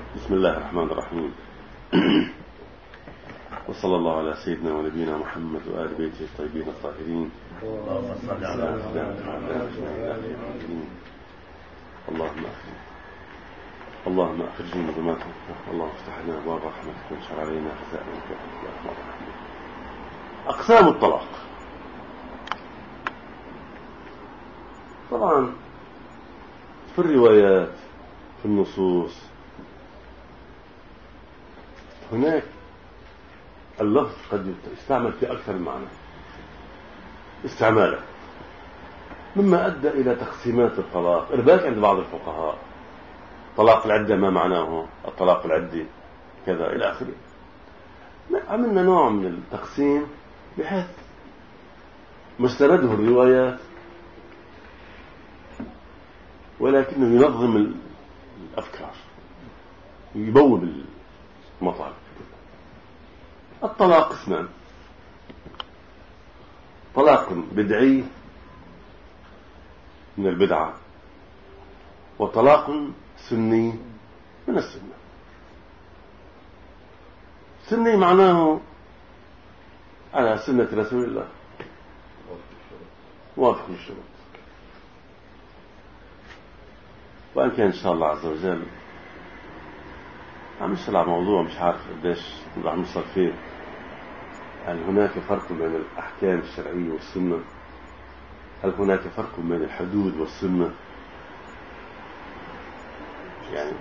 بسم الله الرحمن الرحيم. وصلى الله على سيدنا ونبينا محمد وآل بيته الطيبين الطاهرين. اللهم أخرجنا من ظلمات الوهم، اللهم افتح لنا أبواب رحمتك وانشر علينا خزائن رحمتك يا أرحم الراحمين. أقسام الطلاق. طبعا في الروايات في النصوص هناك اللفظ قد يستعمل في أكثر من معنى استعماله، مما أدى إلى تقسيمات الطلاق. إرباك عند بعض الفقهاء طلاق العدة ما معناه الطلاق العدي كذا إلى آخره. عملنا نوع من التقسيم بحيث مستنده الروايات، ولكنه ينظم الأفكار، يبوب المطالب. الطلاق قسمان: طلاق بدعي من البدعة، وطلاق سني من السنة. سني معناه على سنة رسول الله، موافق للشروط. وإن كان إن شاء الله عز وجل عم نشتغل على موضوع مش عارف قديش راح نوصل فيه. هل هناك فرق بين الأحكام الشرعية والسنة؟ هل هناك فرق بين الحدود والسنة؟ يعني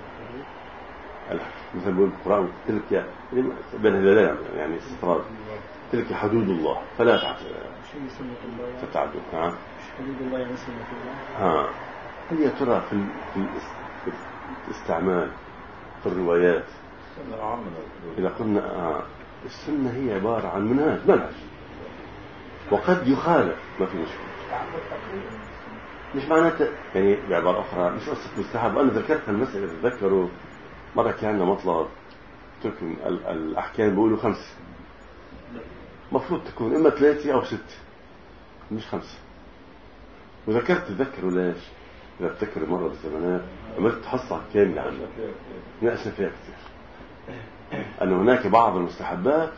مثل بيقول القرآن تلك بين هذين يعني استطراد، تلك حدود الله فلا تتعدوا. نعم، حدود الله يعني سنة الله. هل يا ترى في الاستعمال في الروايات إذا قلنا السنة هي عبارة عن منهج وقد يخالف، ما في مشكلة، مش معناته يعني بعبارة أخرى مش قصة مستحب. أنا ذكرت المسألة، تذكروا مرة كان مطلب تكون الأحكام بيقولوا 5، مفروض تكون إما 3 أو 6 مش 5. وذكرت تذكروا ليش؟ إذا تذكروا مرة بالزمانات عملت حصة كاملة عنها ناقشنا فيها كثير، أن هناك بعض المستحبات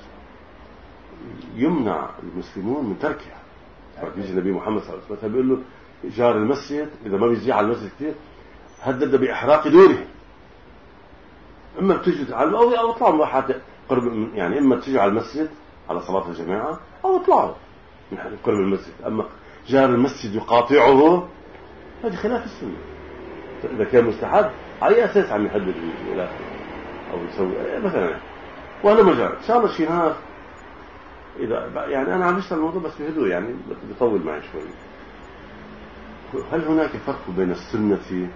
يمنع المسلمون من تركها. يجي النبي محمد صلى الله عليه وسلم بيقول له جار المسجد إذا ما بيجي على المسجد كثير هدد بإحراق دوره، إما بتجي على أو اطلعوا واحد قرب، يعني إما تجي على المسجد على صلاة الجماعة أو اطلعوا من قرب المسجد. أما جار المسجد يقاطعه هذا خلاف السنة. إذا كان مستحب على أي أساس عم يحدد إلى أو يسوي مثلا، وأنا مجال إن شاء الله شيء نهار إذا يعني أنا عم بشتغل الموضوع بس بهدوء، يعني بيطول معي شوي. هل هناك فرق بين السنة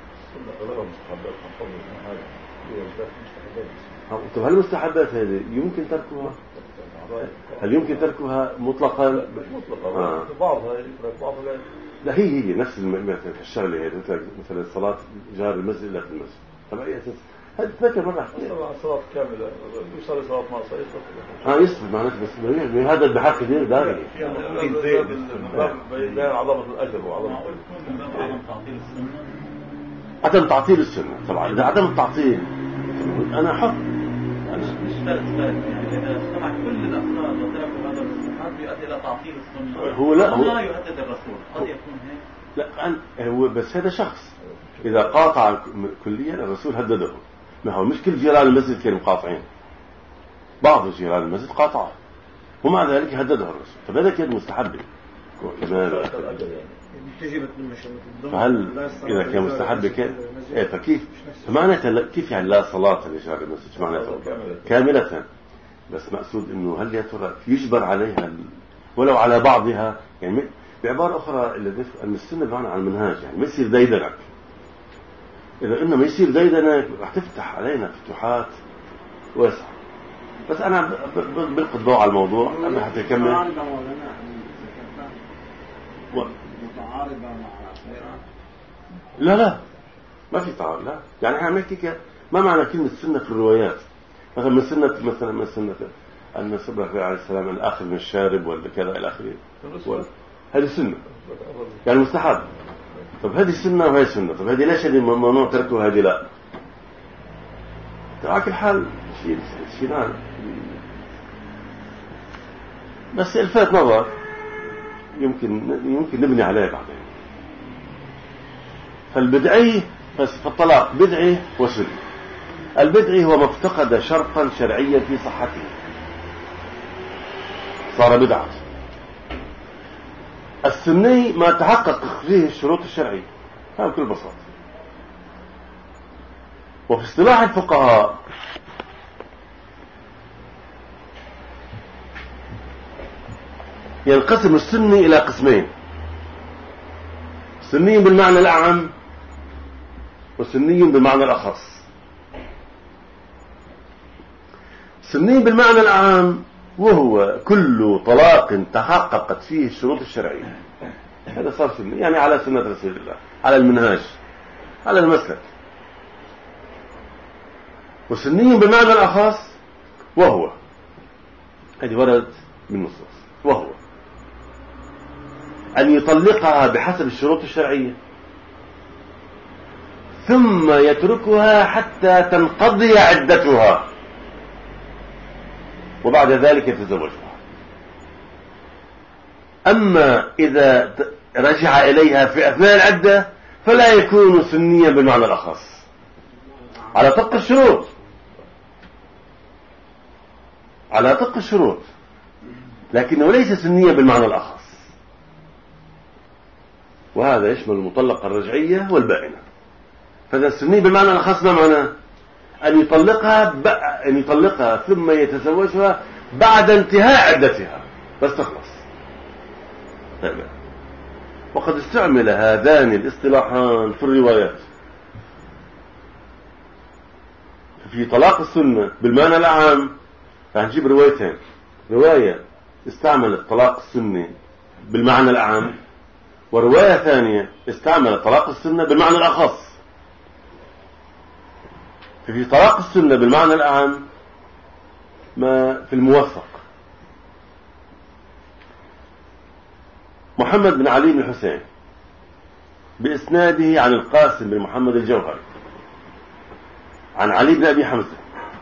طب هل المستحبات هذه يمكن تركها؟ هل يمكن تركها مطلقا؟ بعضها يترك بعضها لا. هي نفس الشغله هي مثلا صلاة جار المسجد لا في المسجد. طب أي أساس؟ هذا تذكر مرة صلاة كاملة يصلي صلاة ناقصة يصلي معناته، بس هذا بحق دير داري بيان عظمة الأجر وعظمة عدم تعطيل السنة. طبعا إذا عدم التعطيل أنا حق مش فرق يعني إذا اجتمع كل الأفراد وتركوا هذا المستحب يؤدي إلى تعطيل السنة. هو لا لا يهدد الرسول، قد يكون هيك. لا هو بس هذا شخص إذا قاطع كليا الرسول هدده. ما هو مش كل جيران المسجد كانوا قاطعين، بعض جيران المسجد قاطعه ومع ذلك هدده الرسول. فهذا كان مستحب. فهل إذا كان مستحب فكيف معناته كيف يعني لا صلاة لجار المسجد معناته كاملة؟ بس مقصود إنه هل يا ترى يجبر عليها ولو على بعضها؟ يعني بعبارة أخرى أن السنة بمعنى على المنهاج، يعني ما يصير ديدنك. إذا إنه ما يصير ديدنك راح تفتح علينا فتوحات واسعة. بس أنا بلقي الضوء على الموضوع أنا حتى أكمل. متعارضة مع غيرها؟ لا ما في تعارض. لا يعني احنا بنحكي ما معنى كلمة سنة في الروايات. مثلا من سنة أن صبر عليه السلام الآخر من الشارب ولا كذا إلى آخره، هذه سنة يعني مستحب. طب هذه سنة وهي سنة، طب هذه ليش هذه ممنوع تركوا هذه لا؟ على كل حال شيء نعم. بس الفت نظر يمكن نبني عليه بعدين. فالبدعي فالطلاق بدعي وسني. البدعي هو ما افتقد شرطا شرعيا في صحته صار بدعة. السني ما تحقق فيه الشروط الشرعية، هذا بكل بساطة. وفي اصطلاح الفقهاء ينقسم السني إلى قسمين: سني بالمعنى الأعم وسني بالمعنى الأخص. سني بالمعنى الأعم وهو كل طلاق تحققت فيه الشروط الشرعية، هذا صار سني، يعني على سنة رسول الله، على المنهاج، على المسلك. وسني بالمعنى الأخص وهو هذه ورد بالنصوص، وهو أن يطلقها بحسب الشروط الشرعية ثم يتركها حتى تنقضي عدتها وبعد ذلك يتزوجها. أما إذا رجع إليها في أثناء العدة فلا يكون سنيا بالمعنى الأخص على طبق الشروط، على طبق الشروط، لكنه ليس سنيا بالمعنى الأخص. وهذا يشمل المطلقة الرجعية والبائنة. فإذا السني بالمعنى الأخص ما معناه؟ أن يطلقها ثم يتزوجها بعد انتهاء عدتها بس تخلص. طيب. وقد استعمل هذان الاصطلاحان في الروايات. في طلاق السنة بالمعنى العام فهنجيب روايتين: رواية استعملت طلاق السنة بالمعنى العام، ورواية ثانية استعملت طلاق السنة بالمعنى الأخص. في طلاق السنة بالمعنى العام ما في الموثق: محمد بن علي بن الحسين بإسناده عن القاسم بن محمد الجوهري عن علي بن أبي حمزة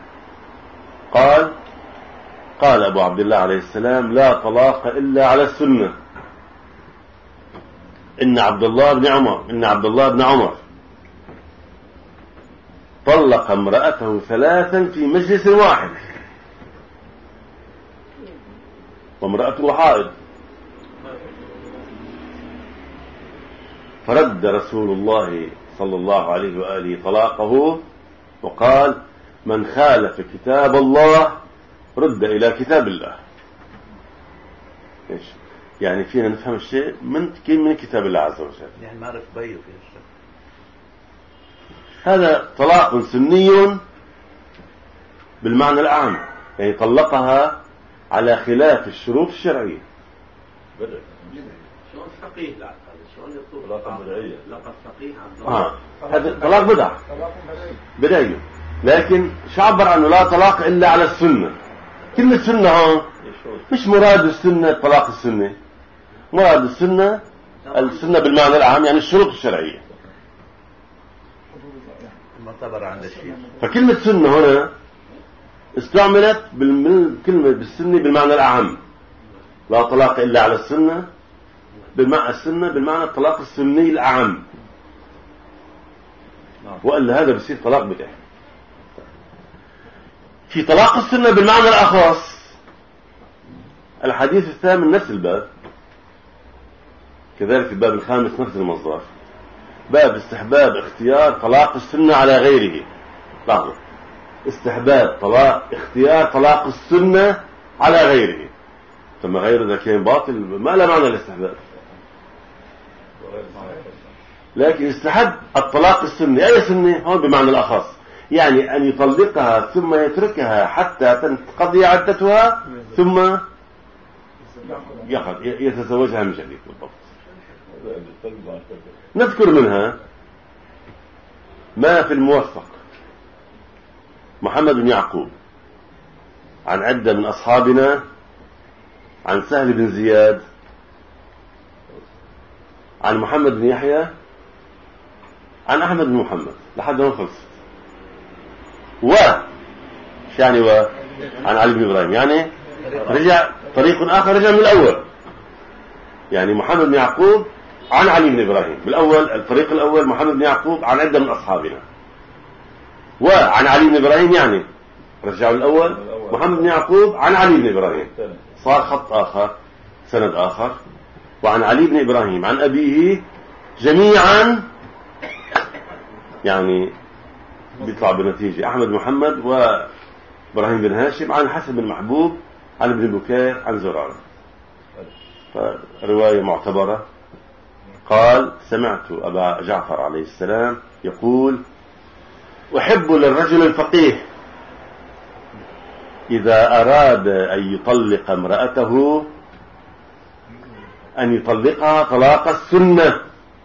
قال أبو عبد الله عليه السلام: لا طلاق إلا على السنة. إن عبد الله بن عمر طلق امرأته 3 في مجلس واحد وامرأته حائض، فرد رسول الله صلى الله عليه وآله طلاقه وقال: من خالف كتاب الله رد إلى كتاب الله. إيش يعني؟ فينا نفهم الشيء من كتاب الله عز وجل، يعني ما عرف بيه في الشيء. هذا طلاق سني بالمعنى العام، يعني طلقها على خلاف الشروط الشرعية. شلون فقيه؟ لا شلون يطلق طلاق بدعية؟ لقد فقيه هذا طلاق بدعي، لكن شعبر عنه لا طلاق إلا على السنة. كلمة سنة مش مراد السنة طلاق السنة، مراد السنة بالمعنى العام، يعني الشروط الشرعية. فكلمة سنة هنا استعملت بالكلمة بالسنة بالمعنى الأعم، لا طلاق إلا على السنة، بالمعنى الطلاق السني الأعم، وإلا هذا بيصير طلاق بدعي. في طلاق السنة بالمعنى الأخص الحديث الثامن نفس الباب، كذلك الباب الخامس نفس المصدر، باب استحباب اختيار طلاق السنة على غيره. لاحظوا: استحباب اختيار طلاق السنة على غيره. ثم غيره إذا كان باطل ما له معنى الاستحباب، لكن استحب الطلاق السني. أي سنة؟ هون بمعنى الأخص، يعني أن يطلقها ثم يتركها حتى تنقضي عدتها ثم يتزوجها من جديد. بالضبط. نذكر منها ما في الموثق: محمد بن يعقوب عن عدة من أصحابنا عن سهل بن زياد عن محمد بن يحيى عن أحمد بن محمد لحد ما خلصت. يعني عن علي بن إبراهيم، يعني رجع طريق آخر، رجع من الأول. يعني محمد بن يعقوب عن علي بن إبراهيم بالأول، الطريق الأول محمد بن يعقوب عن عدة من أصحابنا، وعن علي بن إبراهيم يعني رجعوا الأول محمد بن يعقوب عن علي بن إبراهيم، صار خط آخر، سند آخر، وعن علي بن إبراهيم عن أبيه جميعا، يعني بيطلع بنتيجة أحمد محمد وإبراهيم بن هاشم عن حسن بن محبوب عن ابن بكير عن زرارة. فرواية معتبرة. قال: سمعت أبا جعفر عليه السلام يقول: أحب للرجل الفقيه إذا أراد أن يطلق امرأته أن يطلقها طلاق السنة.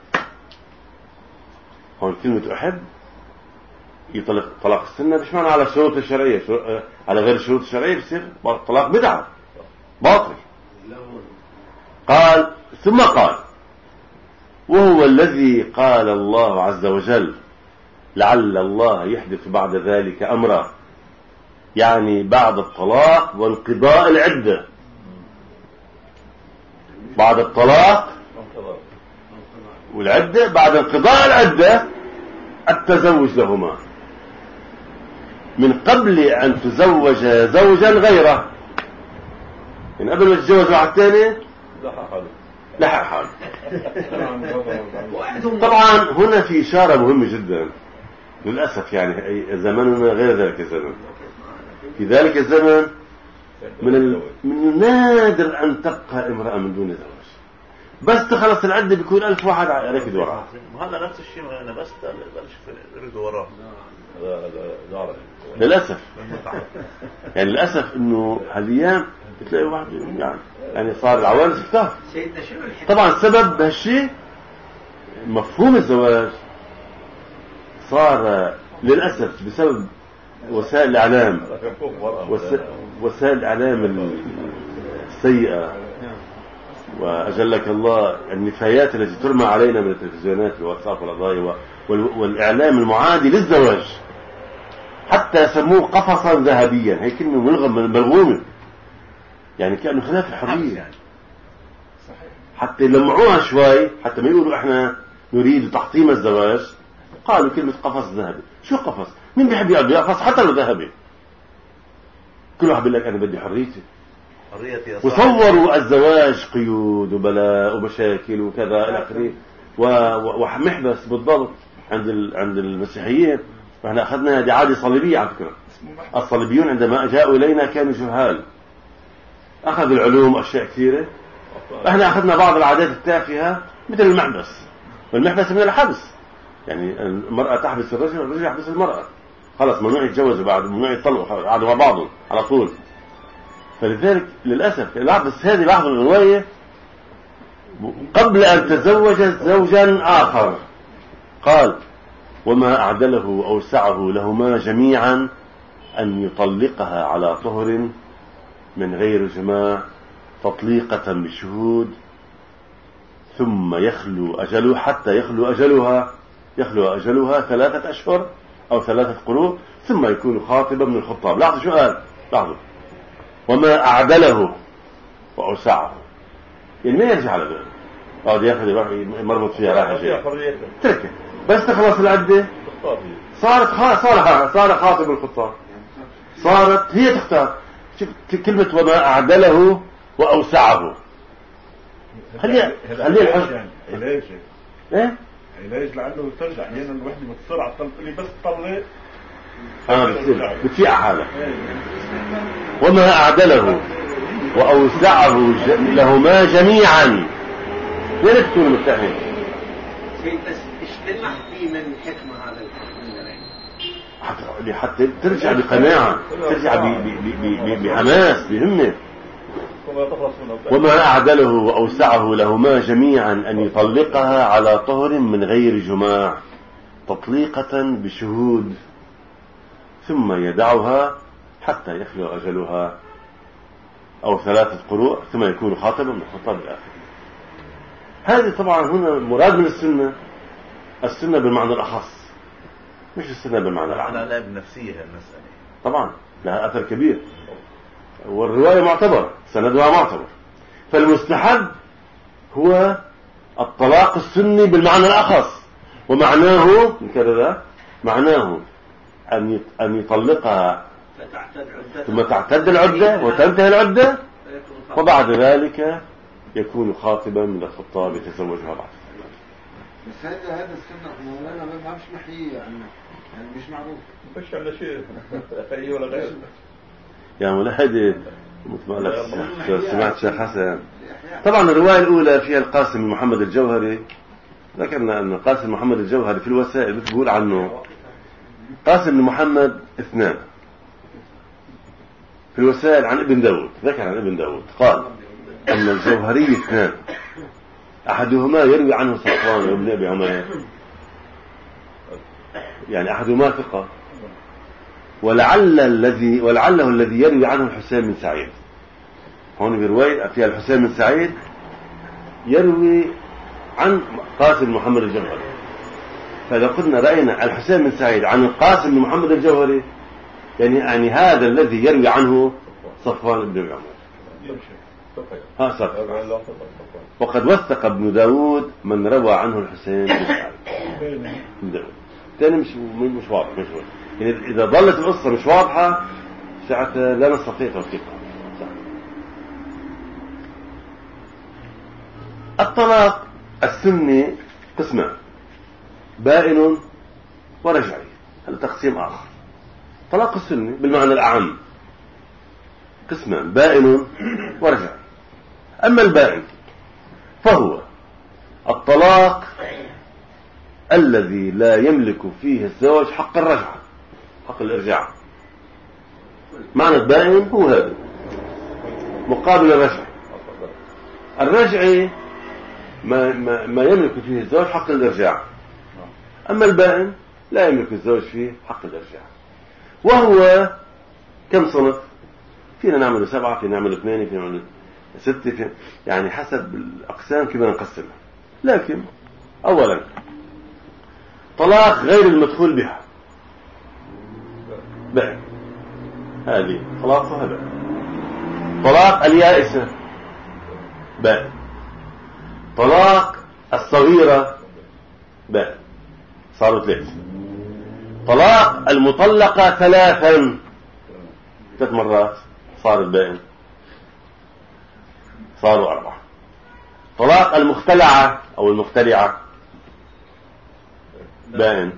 هون كلمة أحب يطلق طلاق السنة مش معنى على الشروط الشرعية، على غير الشروط الشرعية بصير طلاق بدعة باطل. قال: ثم قال: وهو الذي قال الله عز وجل: لعل الله يحدث بعد ذلك أمرا، يعني بعد الطلاق وانقضاء العدة، بعد الطلاق والعدة، بعد انقضاء العدة التزوج لهما من قبل أن تزوج زوجا غيره. من قبل ما تتزوج واحد ثاني لحق حاله. طبعا هنا في إشارة مهمة جدا للأسف، يعني زمننا غير ذلك الزمن. في ذلك الزمن من النادر أن تبقى امرأة من دون زوج، بس تخلص العدة بيكون 1000 واحد ركض وراها. وهذا نفس الشيء، أنا بس بلش وراها للأسف. يعني للأسف إنه هالأيام بتلاقي واحد يعني صار العوانس كتار. طبعا السبب بهالشيء مفهوم الزواج صار للأسف بسبب وسائل الإعلام، وسائل الإعلام السيئة، وأجلك الله النفايات التي ترمى علينا من التلفزيونات والواتساب والقضايا والإعلام المعادي للزواج، حتى سموه قفصا ذهبيا. هي كلمة ملغومة، يعني كأنه خلاف الحرية، حتى يلمعوها شوي، حتى ما يقولوا احنا نريد تحطيم الزواج، قالوا كلمة قفص ذهبي. شو قفص؟ مين بيحب يقعد بقفص حتى لو ذهبي؟ كل واحد بيقول لك انا بدي حريتي. وصوروا الزواج قيود وبلاء ومشاكل وكذا الى اخره، ومحبس بالضبط عند المسيحيين. فاحنا اخذنا هذه عاده صليبيه على فكره. الصليبيون عندما جاءوا الينا كانوا جهال، اخذوا العلوم اشياء كثيره. احنا اخذنا بعض العادات التافهه مثل المحبس، والمحبس من الحبس، يعني المراه تحبس الرجل والرجل يحبس المراه، خلص ممنوع يتجوزوا بعد، ممنوع يطلقوا، قعدوا مع بعضهم على طول. فلذلك للاسف بس هذه بعض الروايه قبل ان تزوج زوجا اخر. قال: وما اعدله واوسعه لهما جميعا ان يطلقها على طهر من غير جماع تطليقة بشهود، ثم يخلو أجله حتى يخلو أجلها 3 أشهر أو 3 قروء، ثم يكون خاطبا من الخطاب. لاحظوا شو قال، لاحظوا: وما أعدله وأوسعه، يعني ما يرجع على ذلك، قاعد ياخذ يروح مربط فيها رايح جاي، تركه بس تخلص العدة صار خاطب الخطاب، صارت هي تختار. شوف كلمة وما أعدله وأوسعه، خليها الحج علاج ايه علاج لعله ترجع. احيانا الوحده بتصير تقول لي بس طلق بتفيع حالك. وما أعدله وأوسعه لهما جميعا، ليه تكونوا مرتاحين؟ بس ايش تلمح فيه من حكمة هذا الحكم؟ حتى ترجع بقناعة، ترجع بحماس، بهمة. وما أعدله وأوسعه لهما جميعا أن يطلقها على طهر من غير جماع تطليقة بشهود، ثم يدعها حتى يخلو أجلها أو 3 قروء، ثم يكون خاطبا من خطاب الآخر. هذه طبعا هنا مراد من السنة بالمعنى الأخص، مش السنة بمعنى العام. لا بنفسية المسألة طبعا لها أثر كبير، والرواية معتبرة، سندها معتبر. فالمستحب هو الطلاق السني بالمعنى الأخص، ومعناه كذا، معناه أن يطلقها ثم تعتد العدة وتنتهي العدة، وبعد ذلك يكون خاطبا من الخطاب يتزوجها بعد. بس هذا السنة مولانا ما بعرفش نحيي يعني مش معروف. مش على شيء خيي ولا غير. يا مولانا مثل ما لك سمعت شيخ حسن. طبعا الرواية الأولى فيها القاسم محمد الجوهري، ذكرنا أن القاسم محمد الجوهري في الوسائل بتقول عنه قاسم محمد 2. في الوسائل عن ابن داود، ذكر عن ابن داود قال أن الجوهري 2، أحدهما يروي عنه صفوان وابن أبي عمير، يعني أحدهما ثقة، ولعله الذي يروي عنه الحسين بن سعيد. هون برواية فيها الحسين بن سعيد يروي عن قاسم محمد الجوهري، فإذا قلنا رأينا الحسين بن سعيد عن القاسم بن محمد الجوهري يعني هذا الذي يروي عنه صفوان بن عمر. وقد وثق ابن داود من روى عنه الحسين بن سعيد. ابن داود ثاني مش واضح، مش واضح. يعني إذا ظلت القصة مش واضحة ساعتها لا نستطيع توثيقها. الطلاق السني قسمان: بائن ورجعي. هذا تقسيم آخر. طلاق السني بالمعنى الأعم قسمان: بائن ورجعي. أما البائن فهو الطلاق الذي لا يملك فيه الزوج حق الرجعة، حق الإرجاع. معنى البائن هو هذا مقابل الرجع. الرجعي ما يملك فيه الزوج حق الإرجاع، أما البائن لا يملك الزوج فيه حق الإرجاع. وهو كم صنف؟ فينا نعمل 7، فينا نعمل 2، فينا نعمل 6، يعني حسب الأقسام كما نقسمها. لكن أولا طلاق غير المدخول بها بائن، هذه طلاقها بائن. طلاق اليائسة بائن. طلاق الصغيرة بائن، صاروا 3. طلاق المطلقة 3 مرات صارت بائن، صاروا 4. طلاق المختلعة أو المختلعة بائن.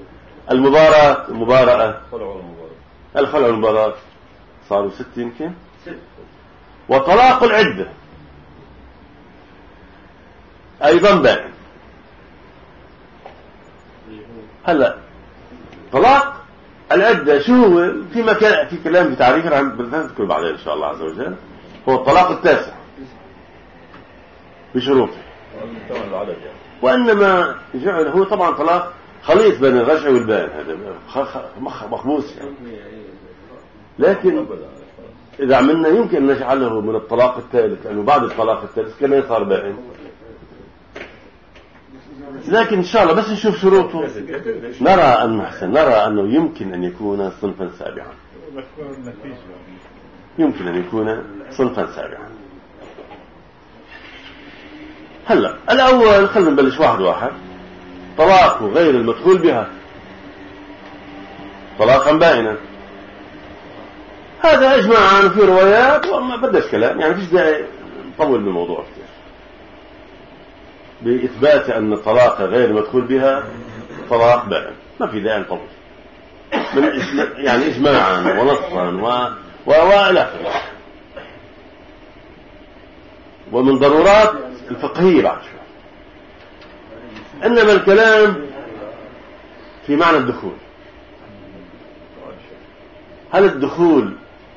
المباراة الخلع والمباراة صاروا 6 يمكن. وطلاق العدة أيضا بائن. هلا طلاق العدة شو هو؟ في مكان في كلام في تعريف عن بنذكر بعدين إن شاء الله عز وجل. هو الطلاق التاسع بشروطه، وإنما جعل هو طبعا طلاق خليط بين الرجع والبائن، هذا مخبوص يعني. لكن إذا عملنا يمكن أن نجعله من الطلاق الثالث، لأنه بعد الطلاق الثالث كمان صار بائن. لكن إن شاء الله بس نشوف شروطه نرى أنه يمكن أن يكون صنفا سابعا، يمكن أن يكون صنفا سابعا. هلا الأول خلينا نبلش واحد. طلاق غير المدخول بها طلاقا بائنا، هذا اجماعا في روايات وما بدش كلام، يعني فيش داعي نطول بالموضوع كثير بإثبات أن الطلاق غير المدخول بها طلاق بائن، ما في داعي نطول يعني اجماعا ونصا وإلى آخره. ومن ضرورات الفقهية بعد شوي. إنما الكلام في معنى الدخول. هل الدخول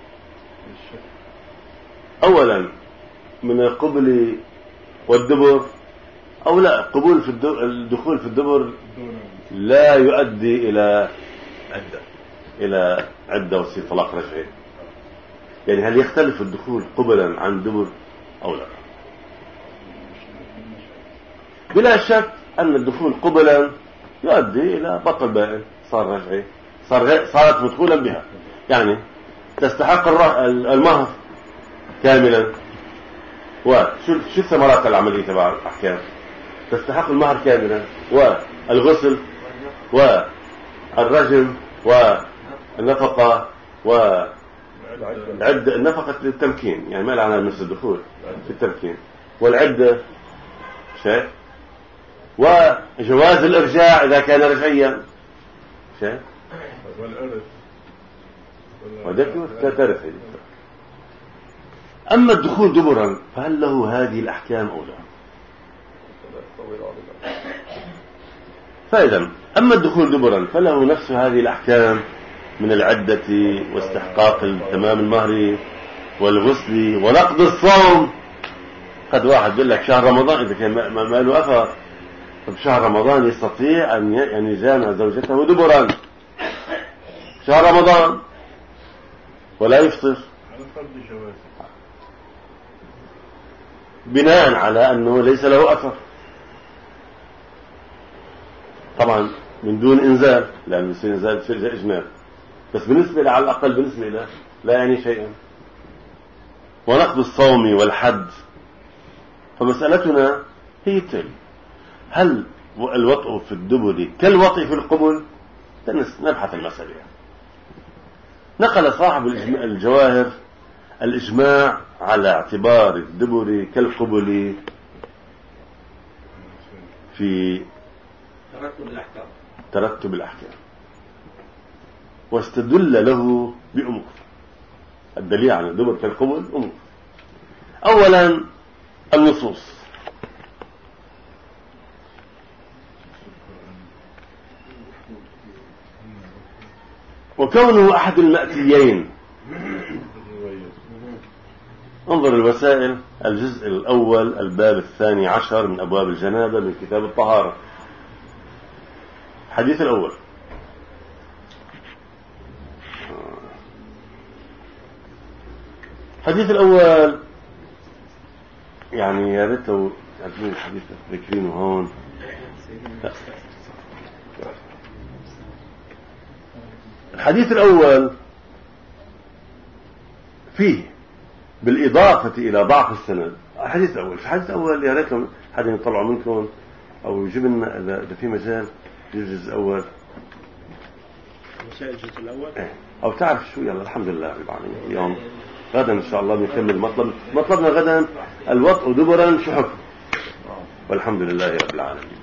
أولا من القبل والدبر أو لا؟ قبول في الدخول في الدبر لا يؤدي إلى عدة وصير طلاق رجعي. يعني هل يختلف الدخول قبلا عن دبر أو لا؟ بلا شك أن الدخول قبلا يؤدي إلى بطل بائن، صار رجعي، صارت مدخولا بها. يعني تستحق المهر كاملا. وشو ثمرات العملية تبع الأحكام؟ تستحق المهر كاملا والغسل والرجم والنفقة والعدة، النفقة للتمكين، يعني ما لها علاقة مثل الدخول في التمكين، والعدة شيء، وجواز الإرجاع إذا كان رجعيا شيء، والإرث ترث. أما الدخول دبرا فهل له هذه الأحكام أو لا؟ فإذا أما الدخول دبرا فله نفس هذه الأحكام من العدة واستحقاق تمام المهر والغسل ونقض الصوم. قد واحد يقول لك شهر رمضان إذا كان ما له أثر، فبشهر رمضان يستطيع أن يجامع زوجته دبرا شهر رمضان ولا يفطر، بناء على أنه ليس له أثر، طبعا من دون إنزال، لأن يصير إنزال في إجمال، بس بالنسبة له على الأقل بالنسبة له لا يعني شيئا. ونقض الصوم والحد. فمسألتنا هي التالي: هل الوطء في الدبر كالوطء في القبل؟ نبحث المسألة. نقل صاحب الجواهر الإجماع على اعتبار الدبر كالقبل في ترتب الأحكام، واستدل له بأمور. الدليل على الدبر كالقبل أمور. أولا النصوص، وكونه أحد المأتيين. انظر الوسائل، الجزء الأول الباب 12 من أبواب الجنابة من كتاب الطهارة. الحديث الأول: الحديث الأول يعني يا ريت لو تعرفين الحديث ذكرينه هون. الحديث الأول فيه بالإضافة إلى ضعف السند. الحديث الأول يا ريت لو حد يطلع منكم أو يجيب لنا إذا في مجال الجزء الأول، الجزء الأول، أو تعرف شو. يلا الحمد لله رب العالمين. اليوم غدا إن شاء الله بنكمل مطلبنا غدا الوطء دبرا شو حكم، والحمد لله رب العالمين.